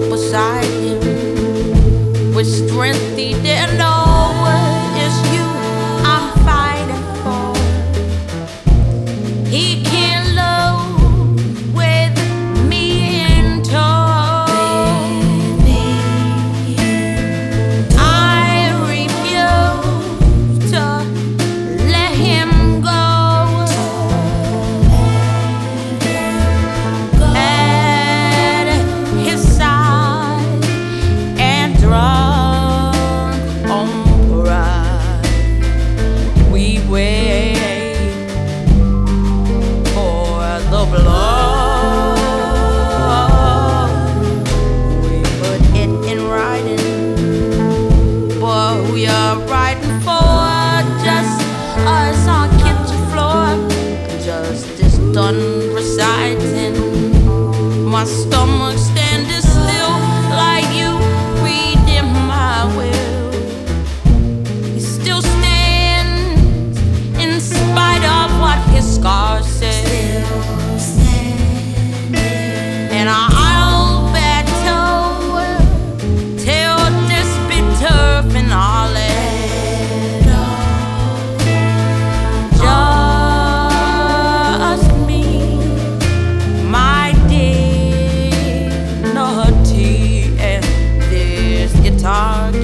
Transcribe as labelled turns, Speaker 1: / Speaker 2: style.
Speaker 1: beside him with strength he didn't know. It's you I'm fighting for. He can't lose with me in tow. I refuse to let him go. At his side and drunk on pride, we wait for the blood. We put it in writing, boy, who you're writing for. Just us on kitchen floor, justice done reciting. My stomach standing still like you read in my will. He still stands in spite of what his scars say. And I'll battle till this be turf and all that. Just me, my dignity, and this guitar.